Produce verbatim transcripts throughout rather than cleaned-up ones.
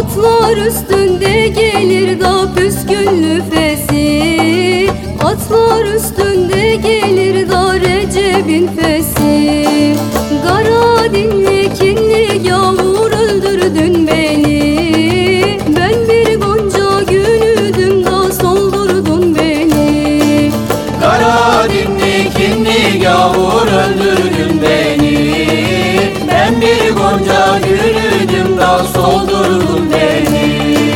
Atlar üstünde gelir da püsküllü fesi, atlar üstünde gelir da Recep'in fesi. Kara dinli kinli gavur öldürdün beni, ben bir gonca gülüdüm da soldurdun beni. Kara dinli kinli gavur öldürdün beni, ben bir gonca gülüdüm da soldurdun beni.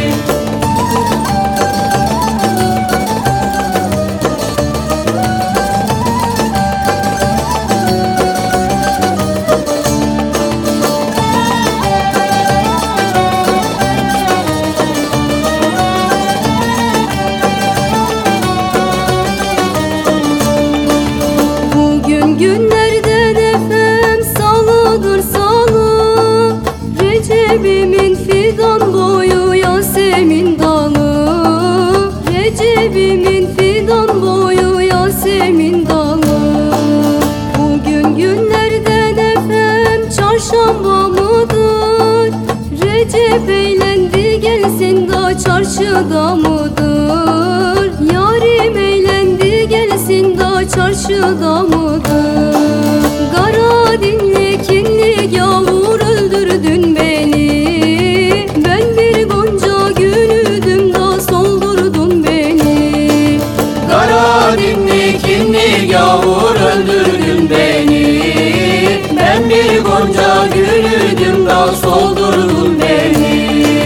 Bugün günlerden efem salıdır salı, Recep'imin fidan boyu Yasemin dalı, Recep'imin fidan boyu Yasemin dalı. Bugün günlerden efem çarşamba mıdır, Recep eğlendi gelsin da çarşıda mıdır, yarim eğlendi gelsin da çarşıda mıdır? Kara dinli kinli gavur öldürdün beni, ben bir gonca gülüdüm da soldurdun beni. Kara dinli kinli gavur öldürdün beni, ben bir gonca gülüdüm da soldurdun beni.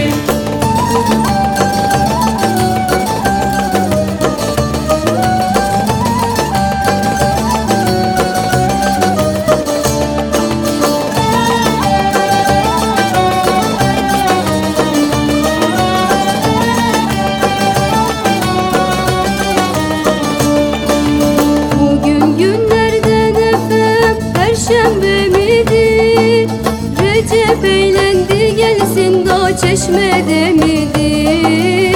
Bugün günlerden efem perşembe midir, Recep eğlendi gelsin da çeşmede midir?